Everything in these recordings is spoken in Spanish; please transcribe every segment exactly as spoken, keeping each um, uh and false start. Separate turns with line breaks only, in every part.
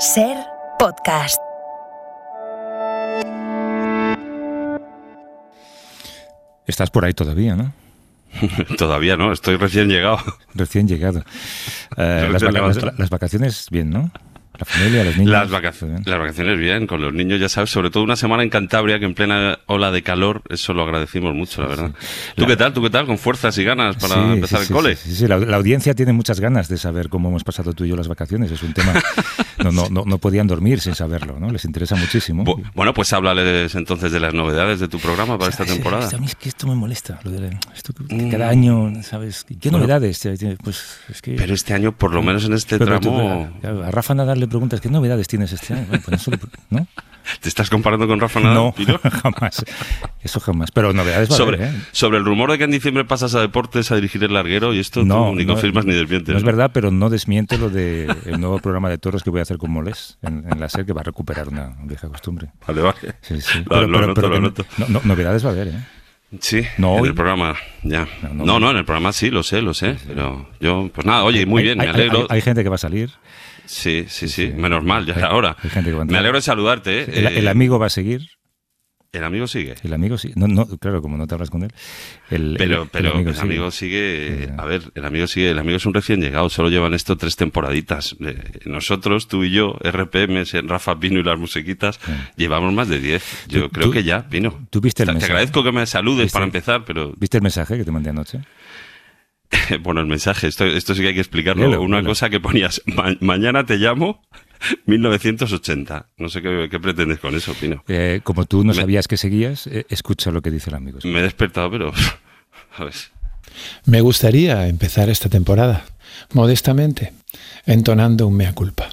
Ser Podcast.
Estás por ahí todavía, ¿no?
Todavía no, estoy recién llegado.
Recién llegado. Eh, las, vaca- las, las vacaciones, bien, ¿no? La familia, los niños.
Las, vaca- las vacaciones bien, con los niños, ya sabes, sobre todo una semana en Cantabria, que en plena ola de calor, eso lo agradecimos mucho, la verdad. Sí. ¿Tú la... qué tal? ¿Tú qué tal? ¿Con fuerzas y ganas para sí, empezar
sí,
el cole?
Sí, sí, sí. La, la audiencia tiene muchas ganas de saber cómo hemos pasado tú y yo las vacaciones. Es un tema... No, no, no, no podían dormir sin saberlo, ¿no? Les interesa muchísimo.
Bueno, pues háblales entonces de las novedades de tu programa para o sea, esta temporada.
A mí es que esto me molesta, lo de esto que cada año, ¿sabes? ¿Qué bueno, novedades? Pues es que...
Pero este año, por lo menos en este pero tramo...
Tú, a Rafa Nadal le preguntas, ¿qué novedades tienes este año? Bueno, pues eso, ¿no?
¿Te estás comparando con Rafa Nadal?
No, Pino? jamás. Eso jamás. Pero novedades va
sobre,
a haber, ¿eh?
Sobre el rumor de que en diciembre pasas a deportes a dirigir el larguero, y esto
no,
tú ni
no,
confirmas ni desmientes.
No,
¿no?
Es verdad, pero no desmiente lo del de nuevo programa de toros que voy a hacer con Molés en, en la SER, que va a recuperar una vieja costumbre.
Vale, vale.
Sí, sí.
Lo,
pero,
lo
pero,
noto,
pero
lo noto.
No, no, novedades va a haber, ¿eh?
Sí,
no
en
hoy.
el programa, ya. No no, no, no, en el programa sí, lo sé, lo sé. Sí, sí. Pero yo, pues nada, oye, muy
hay,
bien,
hay,
me alegro.
Hay, hay gente que va a salir.
Sí, sí, sí, sí, menos mal, ya era hora.
Hay gente que va a entrar.
Me alegro de saludarte. ¿eh?
El, el amigo va a seguir.
¿El amigo sigue?
El amigo sí. No, no, claro, como no te hablas con él. El,
pero
el,
pero
el amigo
el
sigue.
amigo sigue. A ver, el amigo sigue. El amigo es un recién llegado. Solo llevan esto tres temporaditas. Nosotros, tú y yo, R P M, Rafa Pino y las musiquitas, sí. llevamos más de diez. Yo
¿Tú,
creo
tú,
que ya, Pino.
¿Tú viste el
te
mensaje?
Te agradezco que me saludes
¿Viste,
para empezar, pero...
¿Viste el mensaje que te mandé anoche?
Bueno, el mensaje, esto, esto sí que hay que explicarlo.
Léelo,
Una
léelo.
cosa que ponías, ma- mañana te llamo, mil novecientos ochenta. No sé qué, qué pretendes con eso, Pino.
Eh, como tú no
me,
sabías que seguías, eh, escucha lo que dice el amigo.
Me he despertado, pero... A ver.
Me gustaría empezar esta temporada, modestamente, entonando un mea culpa.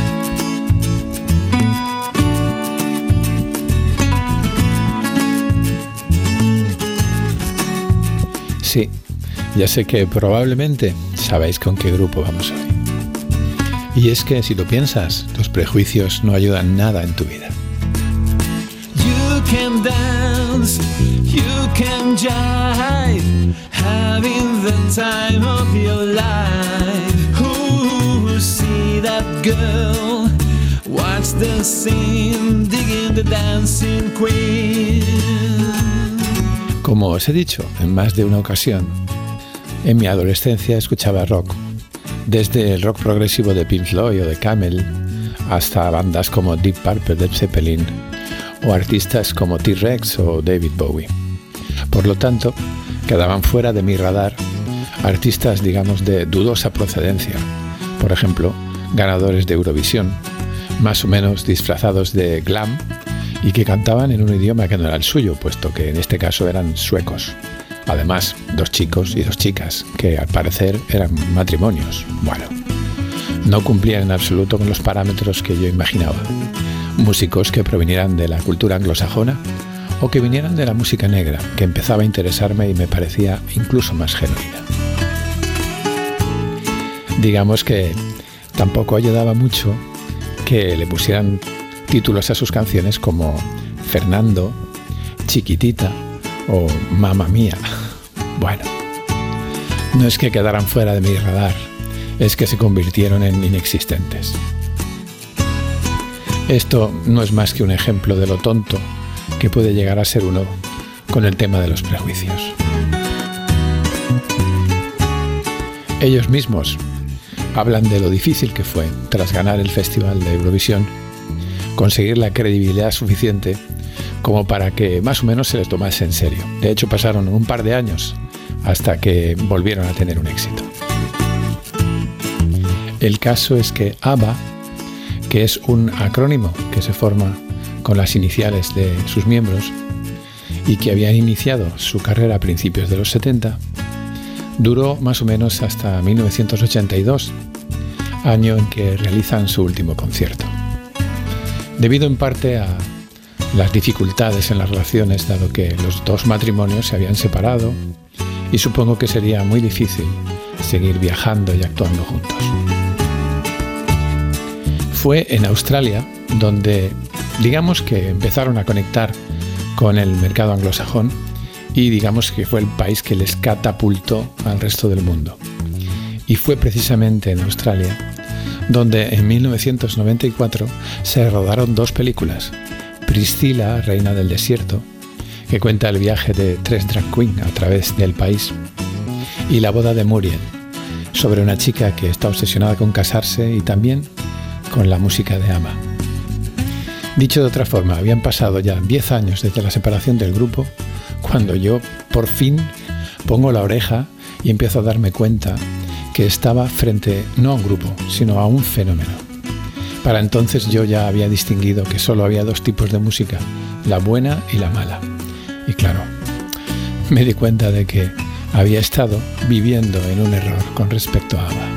Sí, ya sé que probablemente sabéis con qué grupo vamos hoy. Y es que si lo piensas, los prejuicios no ayudan nada en tu vida.
You can dance, you can jive, having the time of your life. Ooh, see that girl, watch the scene, digging the dancing queen.
Como os he dicho en más de una ocasión, en mi adolescencia escuchaba rock, desde el rock progresivo de Pink Floyd o de Camel, hasta bandas como Deep Purple, Led Zeppelin, o artistas como T-Rex o David Bowie. Por lo tanto, quedaban fuera de mi radar artistas, digamos, de dudosa procedencia, por ejemplo, ganadores de Eurovisión, más o menos disfrazados de glam, y que cantaban en un idioma que no era el suyo, puesto que en este caso eran suecos. Además, dos chicos y dos chicas, que al parecer eran matrimonios. Bueno, no cumplían en absoluto con los parámetros que yo imaginaba. Músicos que provinieran de la cultura anglosajona o que vinieran de la música negra, que empezaba a interesarme y me parecía incluso más genuina. Digamos que tampoco ayudaba mucho que le pusieran títulos a sus canciones como Fernando, Chiquitita o Mamma Mía. Bueno, no es que quedaran fuera de mi radar, es que se convirtieron en inexistentes. Esto no es más que un ejemplo de lo tonto que puede llegar a ser uno con el tema de los prejuicios. Ellos mismos hablan de lo difícil que fue, tras ganar el Festival de Eurovisión, conseguir la credibilidad suficiente como para que más o menos se les tomase en serio. De hecho, pasaron un par de años hasta que volvieron a tener un éxito. El caso es que ABBA, que es un acrónimo que se forma con las iniciales de sus miembros y que habían iniciado su carrera a principios de los setenta, duró más o menos hasta mil novecientos ochenta y dos, año en que realizan su último concierto. Debido en parte a las dificultades en las relaciones, dado que los dos matrimonios se habían separado y supongo que sería muy difícil seguir viajando y actuando juntos. Fue en Australia donde, digamos que empezaron a conectar con el mercado anglosajón y digamos que fue el país que les catapultó al resto del mundo. Y fue precisamente en Australia donde en mil novecientos noventa y cuatro se rodaron dos películas. Priscila, reina del desierto, que cuenta el viaje de tres drag queens a través del país, y La boda de Muriel, sobre una chica que está obsesionada con casarse y también con la música de ABBA. Dicho de otra forma, habían pasado ya diez años desde la separación del grupo, cuando yo, por fin, pongo la oreja y empiezo a darme cuenta que estaba frente no a un grupo, sino a un fenómeno. Para entonces yo ya había distinguido que solo había dos tipos de música, la buena y la mala. Y claro, me di cuenta de que había estado viviendo en un error con respecto a ABBA.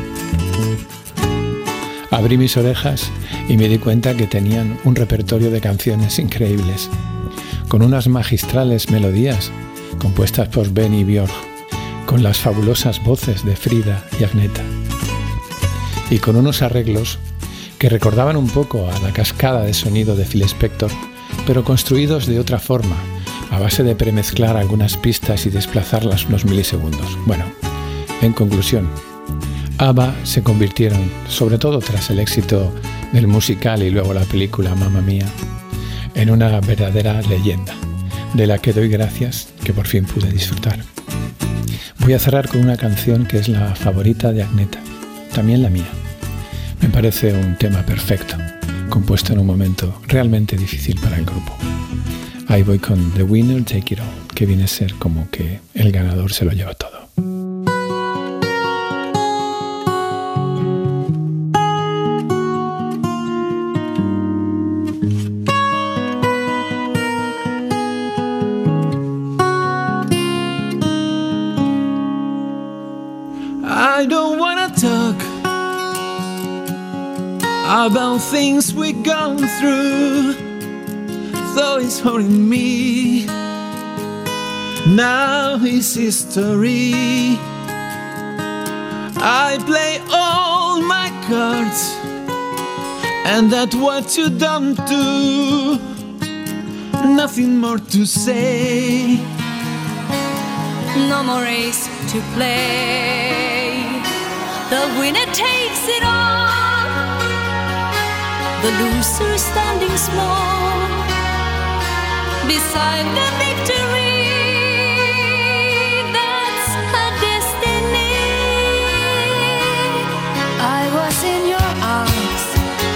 Abrí mis orejas y me di cuenta que tenían un repertorio de canciones increíbles, con unas magistrales melodías compuestas por Benny Björk, con las fabulosas voces de Frida y Agneta, y con unos arreglos que recordaban un poco a la cascada de sonido de Phil Spector, pero construidos de otra forma, a base de premezclar algunas pistas y desplazarlas unos milisegundos. Bueno, en conclusión, ABBA se convirtieron, sobre todo tras el éxito del musical y luego la película Mamma Mía, en una verdadera leyenda, de la que doy gracias que por fin pude disfrutar. Voy a cerrar con una canción que es la favorita de Agneta, también la mía. Me parece un tema perfecto, compuesto en un momento realmente difícil para el grupo. Ahí voy con The Winner Take It All, que viene a ser como que el ganador se lo lleva todo.
I don't wanna talk about things we've gone through, though it's hurting me. Now it's history. I play all my cards, and that's what you don't do. Nothing more to say.
No more race to play. The winner takes it all. The loser standing small beside the victory. That's her destiny. I was in your arms.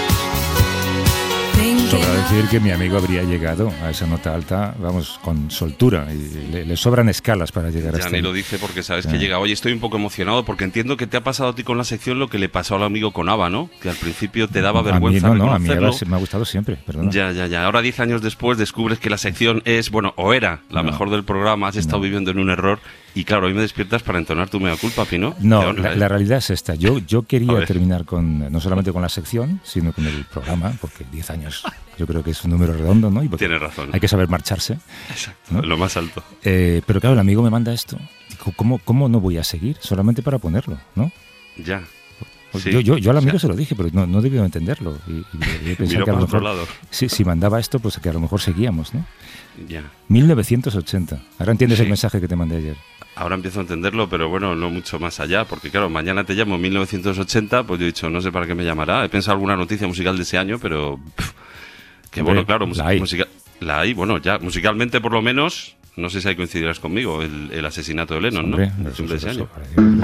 Sobra decir que mi amigo habría llegado a esa nota alta, vamos, con soltura, y le, le sobran escalas para llegar a
Ya
este.
ni lo dice porque sabes que
Ah.
llega. Oye, estoy un poco emocionado porque entiendo que te ha pasado a ti con la sección lo que le pasó al amigo con ABBA, ¿no? Que al principio te daba vergüenza
A mí no, no, a mí
reconocerlo.
ABBA me ha gustado siempre, perdona.
Ya, ya, ya. Ahora, diez años después, descubres que la sección es, bueno, o era la
No.
mejor del programa, has estado
No.
viviendo en un error y claro, hoy me despiertas para entonar tu mea culpa, Pino.
No,
Te honra,
la,
¿eh?
la realidad es esta. Yo, yo
A
quería
ver.
terminar con no solamente con la sección, sino con el programa, porque diez años yo creo que es un número redondo, ¿no? Y porque
Tienes razón.
hay que saber marcharse.
Exacto,
¿no?
lo más alto.
Eh, pero claro, el amigo me manda esto. Digo, ¿cómo, ¿cómo no voy a seguir? Solamente para ponerlo, ¿no?
Ya.
Pues
Sí.
Yo, yo, yo al amigo
O sea,
se lo dije, pero no, no debió entenderlo. Y, y yo pensaba
miró
que a lo
para otro
mejor,
lado.
si, si mandaba esto, pues que a lo mejor seguíamos, ¿no?
Ya.
mil novecientos ochenta. Ahora entiendes
Sí.
el mensaje que te mandé ayer.
Ahora empiezo a entenderlo, pero bueno, no mucho más allá, porque claro, mañana te llamo en mil novecientos ochenta, pues yo he dicho, no sé para qué me llamará. He pensado alguna noticia musical de ese año, pero... pff, que
Hombre,
bueno, claro, mus-
la hay.
musica- la hay, bueno, ya, musicalmente por lo menos, no sé si ahí coincidirás conmigo, el, el asesinato de Lennon,
Hombre,
¿no? El
eso-
cumple de ese
eso-
año.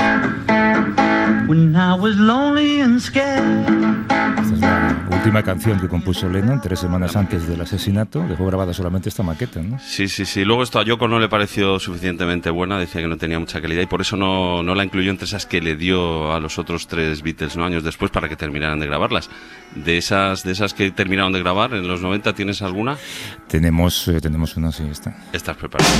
When I was lonely and scared.
Esta es la última canción que compuso Lennon tres semanas antes del asesinato. Dejó grabada solamente esta maqueta, ¿no?
Sí, sí, sí. Luego esto a Yoko no le pareció suficientemente buena, decía que no tenía mucha calidad y por eso no, no la incluyó entre esas que le dio a los otros tres Beatles, ¿no? Años después para que terminaran de grabarlas. De esas, de esas que terminaron de grabar en los noventa, ¿tienes alguna?
Tenemos, eh, tenemos una, sí, esta.
Estás preparado.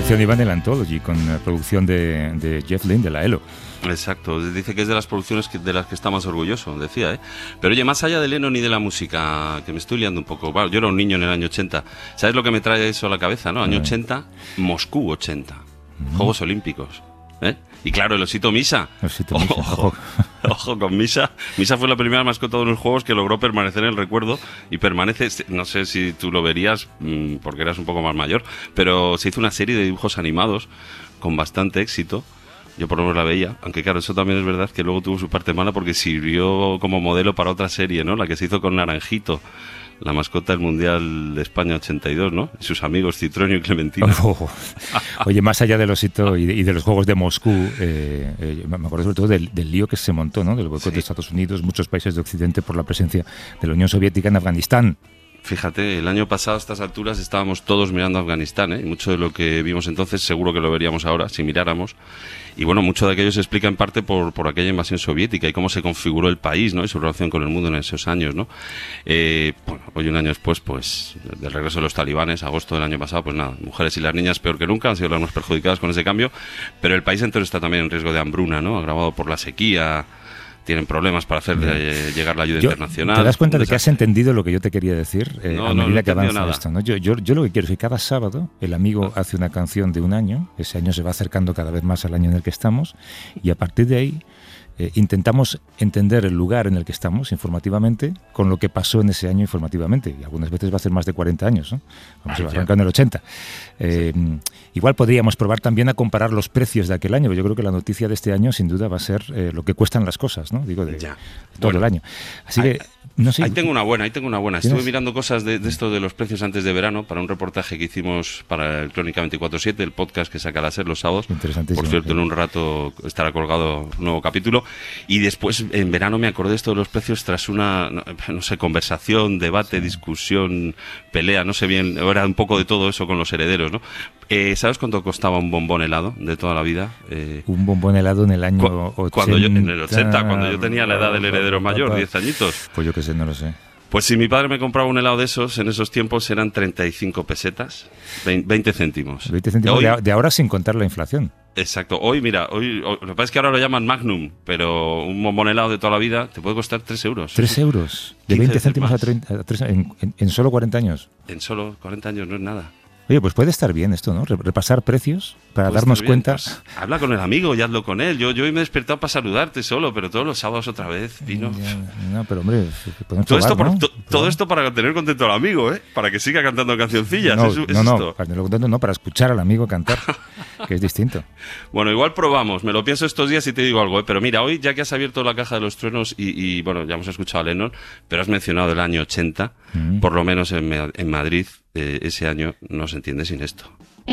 producción iba en el Anthology, con la producción de, de Jeff Lynne, de la ELO.
Exacto, dice que es de las producciones que, de las que está más orgulloso, decía, ¿eh? Pero oye, más allá de Lennon y de la música, que me estoy liando un poco, bueno, yo era un niño en el año ochenta, ¿sabes lo que me trae eso a la cabeza, no? Año ochenta, Moscú ochenta, uh-huh. Juegos Olímpicos, ¿eh? Y claro, el osito Misa.
Osito Misa.
Ojo, ojo con Misa. Misa fue la primera mascota de los juegos que logró permanecer en el recuerdo y permanece, no sé si tú lo verías porque eras un poco más mayor, pero se hizo una serie de dibujos animados con bastante éxito. Yo por lo menos la veía, aunque claro, eso también es verdad que luego tuvo su parte mala porque sirvió como modelo para otra serie, ¿no? La que se hizo con Naranjito, la mascota del Mundial de España ochenta y dos, ¿no? Y sus amigos Citronio y Clementina.
Oh, oye, más allá del osito y de, y de los Juegos de Moscú, eh, eh, me acuerdo sobre todo del, del lío que se montó, ¿no? Del boicot sí. de Estados Unidos, muchos países de Occidente por la presencia de la Unión Soviética en Afganistán.
Fíjate, el año pasado a estas alturas estábamos todos mirando a Afganistán, ¿eh? Y mucho de lo que vimos entonces seguro que lo veríamos ahora, si miráramos. Y bueno, mucho de aquello se explica en parte por, por aquella invasión soviética y cómo se configuró el país, ¿no? Y su relación con el mundo en esos años, ¿no? Eh, bueno, hoy un año después, pues, del regreso de los talibanes, agosto del año pasado, pues nada, mujeres y las niñas peor que nunca, han sido las más perjudicadas con ese cambio, pero el país entero está también en riesgo de hambruna, ¿no? Agravado por la sequía. Tienen problemas para hacer eh, llegar la ayuda
yo,
internacional.
¿Te das cuenta de que has entendido lo que yo te quería decir eh,
no,
a medida
no, no
que avanza
nada.
esto? ¿no? Yo, yo, yo lo que quiero es que cada sábado el amigo hace una canción de un año, ese año se va acercando cada vez más al año en el que estamos, y a partir de ahí eh, intentamos entender el lugar en el que estamos informativamente con lo que pasó en ese año informativamente. Y algunas veces va a ser más de cuarenta años, ¿no? Vamos a arrancar en el ochenta. Eh, sí. Igual podríamos probar también a comparar los precios de aquel año, pero yo creo que la noticia de este año sin duda va a ser eh, lo que cuestan las cosas, ¿no? Digo, de,
ya.
de todo bueno, el año. Así
ahí,
que, no sé.
Ahí tengo una buena, ahí tengo una buena. Estuve mirando cosas de, de esto de los precios antes de verano para un reportaje que hicimos para el Crónica veinticuatro siete, el podcast que saca la SER los sábados. Por cierto, en un rato estará colgado un nuevo capítulo. Y después, en verano, me acordé de esto de los precios tras una, no, no sé, conversación, debate, sí. discusión, pelea, no sé bien, era un poco de todo eso con los herederos, ¿no? Eh, ¿Sabes cuánto costaba un bombón helado de toda la vida? Eh,
un bombón helado en el año
cu-
ochenta.
Cuando yo, en el ochenta, cuando yo tenía la edad del heredero mayor, diez añitos.
Pues yo qué sé, no lo sé.
Pues si mi padre me compraba un helado de esos, en esos tiempos eran treinta y cinco pesetas, veinte céntimos.
veinte céntimos de, hoy, de ahora sin contar la inflación.
Exacto. Hoy, mira, hoy, hoy lo que pasa es que ahora lo llaman Magnum, pero un bombón helado de toda la vida te puede costar tres euros.
¿tres euros? De veinte céntimos a treinta, a treinta en, en, en solo cuarenta años.
En solo cuarenta años no es nada.
Oye, pues puede estar bien esto, ¿no? Repasar precios para
Puede
darnos cuenta.
Pues, habla con el amigo y hazlo con él. Yo, yo hoy me he despertado para saludarte solo, pero todos los sábados otra vez, Pino.
Ya, no, pero hombre, podemos
todo,
probar,
esto
¿no?
por, to, todo esto para tener contento al amigo, ¿eh? Para que siga cantando cancioncillas.
No,
es, es
no, no,
esto.
para tenerlo contento, no, para escuchar al amigo cantar, que es distinto.
Bueno, igual probamos, me lo pienso estos días y te digo algo, ¿eh? Pero mira, hoy ya que has abierto la caja de los truenos y, y bueno, ya hemos escuchado a Lennon, pero has mencionado el año ochenta, mm. por lo menos en, en Madrid, eh, ese año no se entiende sin esto.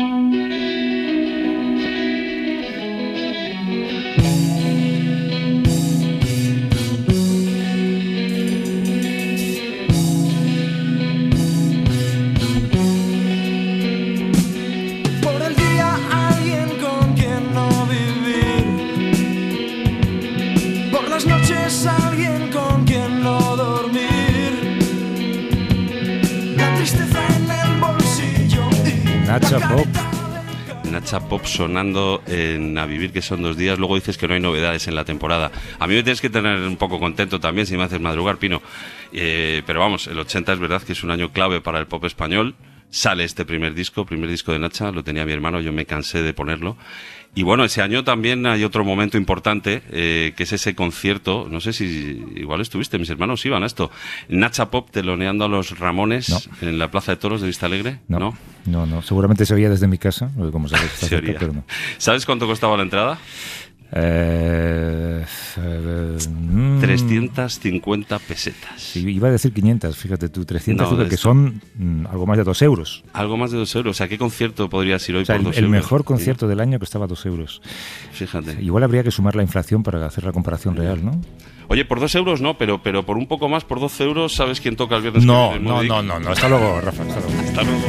Nacha Pop.
Nacha Pop sonando en A Vivir, que son dos días. Luego dices que no hay novedades en la temporada. A mí me tienes que tener un poco contento también si me haces madrugar, Pino. Eh, pero vamos, el ochenta es verdad que es un año clave para el pop español. Sale este primer disco, primer disco de Nacha, lo tenía mi hermano, yo me cansé de ponerlo. Y bueno, ese año también hay otro momento importante, eh, que es ese concierto, no sé si igual estuviste, mis hermanos iban a esto, Nacha Pop teloneando a los Ramones no. en la Plaza de Toros de Vista Alegre.
No, no, no, no. Seguramente se oía desde mi casa, porque como sabes está cerca, pero no.
¿Sabes cuánto costaba la entrada?
Eh, eh, mm,
trescientas cincuenta pesetas.
Sí, iba a decir quinientas, fíjate tú, trescientas,
no,
que son mm, algo más de dos euros.
Algo más de dos euros. O sea, ¿qué concierto podrías ir hoy
o sea,
por
el,
dos
el
euros?
El mejor concierto ¿sí? del año costaba dos euros.
Fíjate.
O sea, igual habría que sumar la inflación para hacer la comparación real, ¿no?
Oye, por dos euros no, pero, pero por un poco más, por doce euros, ¿sabes quién toca el viernes?
No, que no, no, no, no. Hasta luego, Rafa. Hasta luego.
Hasta luego.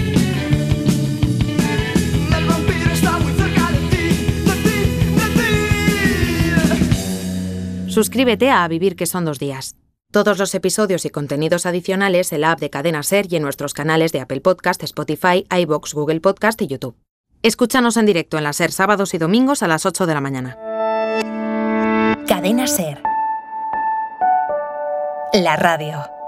El vampiro está muy cerca de ti, de ti, de ti. Suscríbete a A Vivir que son dos días. Todos los episodios y contenidos adicionales en la app de Cadena SER y en nuestros canales de Apple Podcast, Spotify, iVoox, Google Podcast y YouTube. Escúchanos en directo en la SER sábados y domingos a las ocho de la mañana.
Cadena SER. La radio.